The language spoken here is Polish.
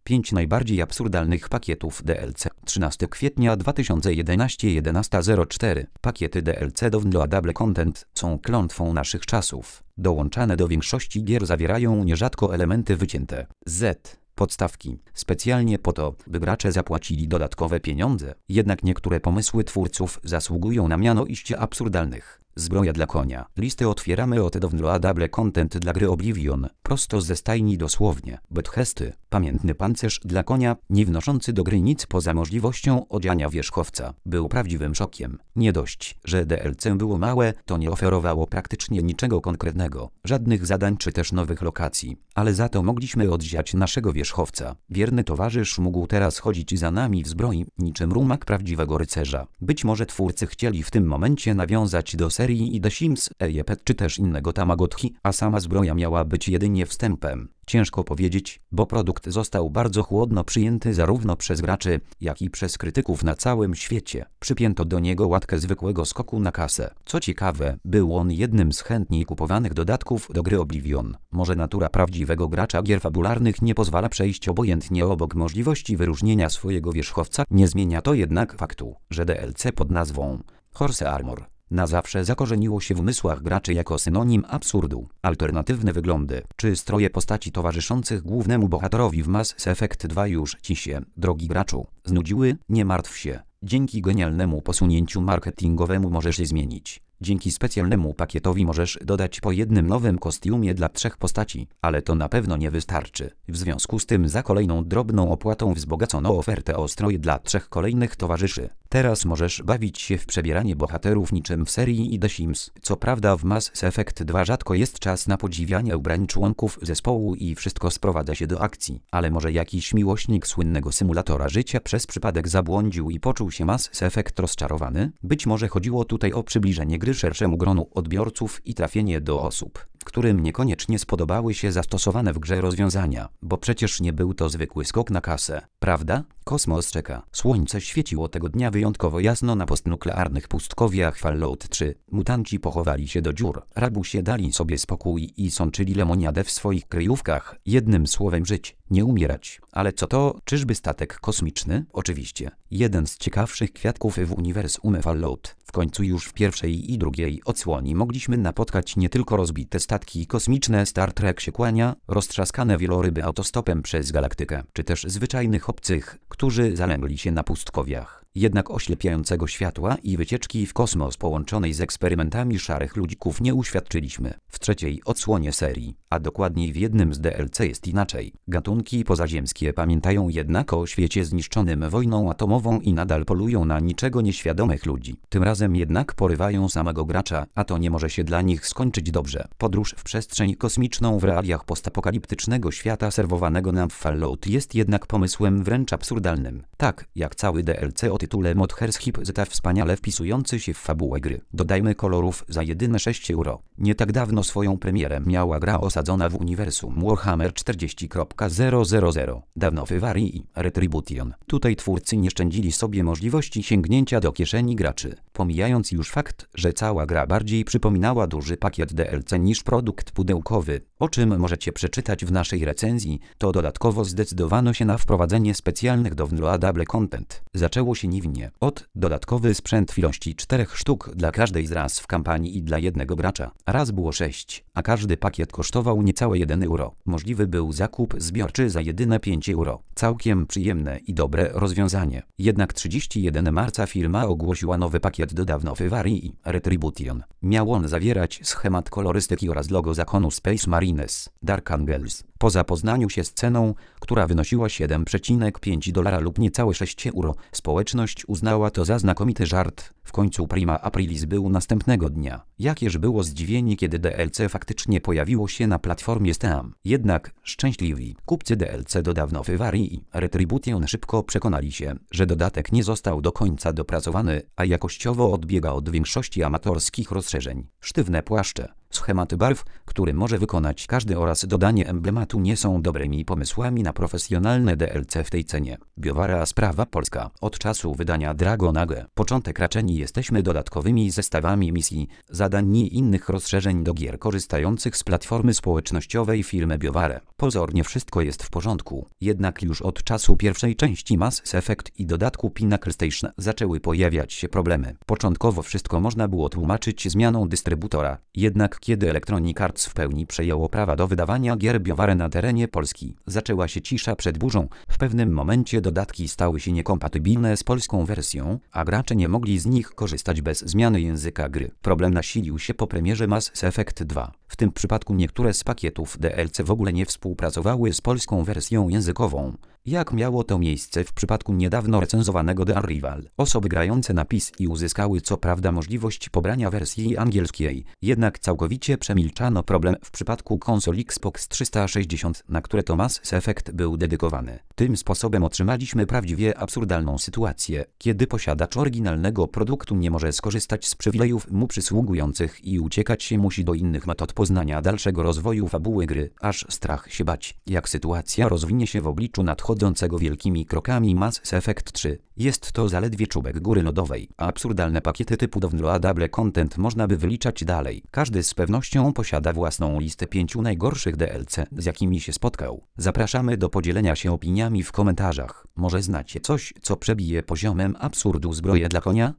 5 najbardziej absurdalnych pakietów DLC. 13 kwietnia 2011 11:04. Pakiety DLC Downloadable Content są klątwą naszych czasów. Dołączane do większości gier zawierają nierzadko elementy wycięte z podstawki, specjalnie po to, by gracze zapłacili dodatkowe pieniądze. Jednak niektóre pomysły twórców zasługują na miano iście absurdalnych. Zbroja dla konia. Listy otwieramy od Downloadable Content dla gry Oblivion, prosto ze stajni dosłownie. Bethesdy. Pamiętny pancerz dla konia, nie wnoszący do gry nic poza możliwością odziania wierzchowca, był prawdziwym szokiem. Nie dość, że DLC było małe, to nie oferowało praktycznie niczego konkretnego, żadnych zadań czy też nowych lokacji, ale za to mogliśmy odziać naszego wierzchowca. Wierny towarzysz mógł teraz chodzić za nami w zbroi, niczym rumak prawdziwego rycerza. Być może twórcy chcieli w tym momencie nawiązać do serii i The Sims, Ejepet czy też innego Tamagotchi, a sama zbroja miała być jedynie wstępem. Ciężko powiedzieć, bo produkt został bardzo chłodno przyjęty zarówno przez graczy, jak i przez krytyków na całym świecie. Przypięto do niego łatkę zwykłego skoku na kasę. Co ciekawe, był on jednym z chętniej kupowanych dodatków do gry Oblivion. Może natura prawdziwego gracza gier fabularnych nie pozwala przejść obojętnie obok możliwości wyróżnienia swojego wierzchowca, nie zmienia to jednak faktu, że DLC pod nazwą Horse Armor na zawsze zakorzeniło się w umysłach graczy jako synonim absurdu. Alternatywne wyglądy czy stroje postaci towarzyszących głównemu bohaterowi w Mass Effect 2 już ci się, drogi graczu, znudziły? Nie martw się. Dzięki genialnemu posunięciu marketingowemu możesz je zmienić. Dzięki specjalnemu pakietowi możesz dodać po jednym nowym kostiumie dla 3 postaci, ale to na pewno nie wystarczy. W związku z tym za kolejną drobną opłatą wzbogacono ofertę o stroje dla 3 kolejnych towarzyszy. Teraz możesz bawić się w przebieranie bohaterów niczym w serii i The Sims. Co prawda w Mass Effect 2 rzadko jest czas na podziwianie ubrań członków zespołu i wszystko sprowadza się do akcji, ale może jakiś miłośnik słynnego symulatora życia przez przypadek zabłądził i poczuł się Mass Effect rozczarowany? Być może chodziło tutaj o przybliżenie gry szerszemu gronu odbiorców i trafienie do osób, którym niekoniecznie spodobały się zastosowane w grze rozwiązania, bo przecież nie był to zwykły skok na kasę, prawda? Kosmos czeka. Słońce świeciło tego dnia wyjątkowo jasno na postnuklearnych pustkowiach Fallout 3. Mutanci pochowali się do dziur. Rabusie dali sobie spokój i sączyli lemoniadę w swoich kryjówkach. Jednym słowem żyć, nie umierać. Ale co to? Czyżby statek kosmiczny? Oczywiście. Jeden z ciekawszych kwiatków w uniwersum Fallout. W końcu już w pierwszej i drugiej odsłonie mogliśmy napotkać nie tylko rozbite statki kosmiczne, Star Trek się kłania, roztrzaskane wieloryby autostopem przez galaktykę, czy też zwyczajnych obcych, którzy zalegli się na pustkowiach. Jednak oślepiającego światła i wycieczki w kosmos połączonej z eksperymentami szarych ludzików nie uświadczyliśmy. W trzeciej odsłonie serii, a dokładniej w jednym z DLC jest inaczej. Gatunki pozaziemskie pamiętają jednak o świecie zniszczonym wojną atomową i nadal polują na niczego nieświadomych ludzi. Tym razem jednak porywają samego gracza, a to nie może się dla nich skończyć dobrze. Podróż w przestrzeń kosmiczną w realiach postapokaliptycznego świata serwowanego nam w Fallout jest jednak pomysłem wręcz absurdalnym. Tak, jak cały DLC o tytule Mothersheep zeta wspaniale wpisujący się w fabułę gry. Dodajmy kolorów za jedyne 6 euro. Nie tak dawno swoją premierę miała gra osadzona w uniwersum Warhammer 40.000. Dawno w Warii Retribution. Tutaj twórcy nie szczędzili sobie możliwości sięgnięcia do kieszeni graczy. Pomijając już fakt, że cała gra bardziej przypominała duży pakiet DLC niż produkt pudełkowy, o czym możecie przeczytać w naszej recenzji, to dodatkowo zdecydowano się na wprowadzenie specjalnych downloadable content. Zaczęło się niewinnie. Dodatkowy sprzęt w ilości 4 sztuk dla każdej z ras w kampanii i dla jednego gracza. Raz było 6, a każdy pakiet kosztował niecałe 1 euro. Możliwy był zakup zbiorczy za jedyne 5 euro. Całkiem przyjemne i dobre rozwiązanie. Jednak 31 marca firma ogłosiła nowy pakiet do dawno w Warii Retribution. Miał on zawierać schemat kolorystyki oraz logo zakonu Space Marines, Dark Angels. Po zapoznaniu się z ceną, która wynosiła $7,5 lub niecałe 6 euro, społeczność uznała to za znakomity żart. W końcu Prima Aprilis był następnego dnia. Jakież było zdziwienie, kiedy DLC faktycznie pojawiło się na platformie Steam. Jednak szczęśliwi kupcy DLC do dawno w Warii Retribution szybko przekonali się, że dodatek nie został do końca dopracowany, a jakościowo odbiega od większości amatorskich rozszerzeń. Sztywne płaszcze, Schematy barw, które może wykonać każdy oraz dodanie emblematu nie są dobrymi pomysłami na profesjonalne DLC w tej cenie. BioWare sprawa polska. Od czasu wydania Dragon Age początek raczeni jesteśmy dodatkowymi zestawami misji, zadań i innych rozszerzeń do gier korzystających z platformy społecznościowej firmy BioWare. Pozornie wszystko jest w porządku, jednak już od czasu pierwszej części Mass Effect i dodatku Pinnacle Station zaczęły pojawiać się problemy. Początkowo wszystko można było tłumaczyć zmianą dystrybutora, jednak kiedy Electronic Arts w pełni przejęło prawa do wydawania gier BioWare na terenie Polski, zaczęła się cisza przed burzą. W pewnym momencie dodatki stały się niekompatybilne z polską wersją, a gracze nie mogli z nich korzystać bez zmiany języka gry. Problem nasilił się po premierze Mass Effect 2. W tym przypadku niektóre z pakietów DLC w ogóle nie współpracowały z polską wersją językową, jak miało to miejsce w przypadku niedawno recenzowanego The Arrival. Osoby grające na PC uzyskały co prawda możliwość pobrania wersji angielskiej, jednak całkowicie przemilczano problem w przypadku konsol Xbox 360, na które to Mass Effect był dedykowany. Tym sposobem otrzymaliśmy prawdziwie absurdalną sytuację, kiedy posiadacz oryginalnego produktu nie może skorzystać z przywilejów mu przysługujących i uciekać się musi do innych metod poznania dalszego rozwoju fabuły gry, aż strach się bać, jak sytuacja rozwinie się w obliczu nadchodzącego wielkimi krokami Mass Effect 3. Jest to zaledwie czubek góry lodowej, a absurdalne pakiety typu Downloadable Content można by wyliczać dalej. Każdy z pewnością posiada własną listę 5 najgorszych DLC, z jakimi się spotkał. Zapraszamy do podzielenia się opiniami w komentarzach. Może znacie coś, co przebije poziomem absurdu zbroję dla konia?